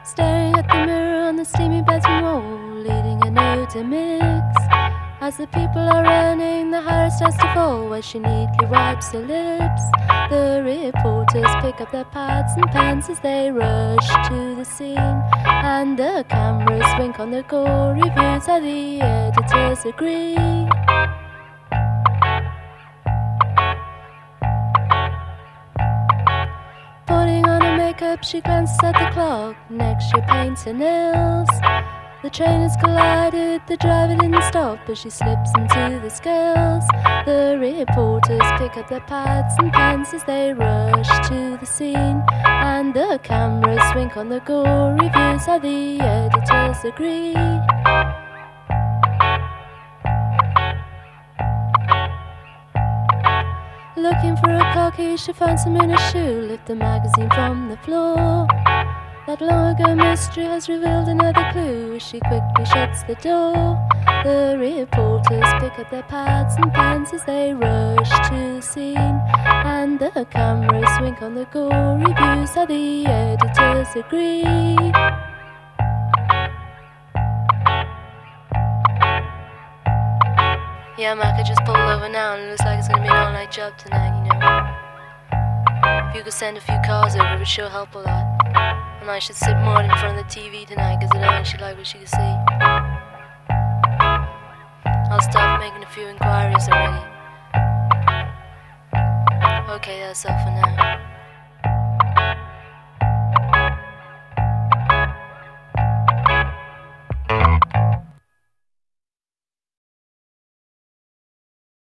staring at the mirror on the steamy bedroom wall, leading a note to mix. As the people are running, the hair starts to fall while she neatly wipes her lips. The reporters pick up their pads and pens as they rush to the scene, and the cameras wink on the gore reviews how the editors agree. Putting on her makeup, she glances at the clock. Next she paints her nails. The train has collided, the driver didn't stop as she slips into the scales. The reporters pick up their pads and pens as they rush to the scene, and the cameras wink on the gore reviews how the editors agree. Looking for a car key, she finds him in a shoe. Lift the magazine from the floor. That long ago mystery has revealed another clue as she quickly shuts the door. The reporters pick up their pads and pens as they rush to the scene, and the cameras wink on the gore reviews how the editors agree. Yeah, Mac, I just pulled over now and it looks like it's gonna be an all-night job tonight, you know. If you could send a few cars over, it would sure help a lot. And I should sit more in front of the TV tonight, cause I don't actually like what she can see. I'll start making a few inquiries already. Okay, that's all for now.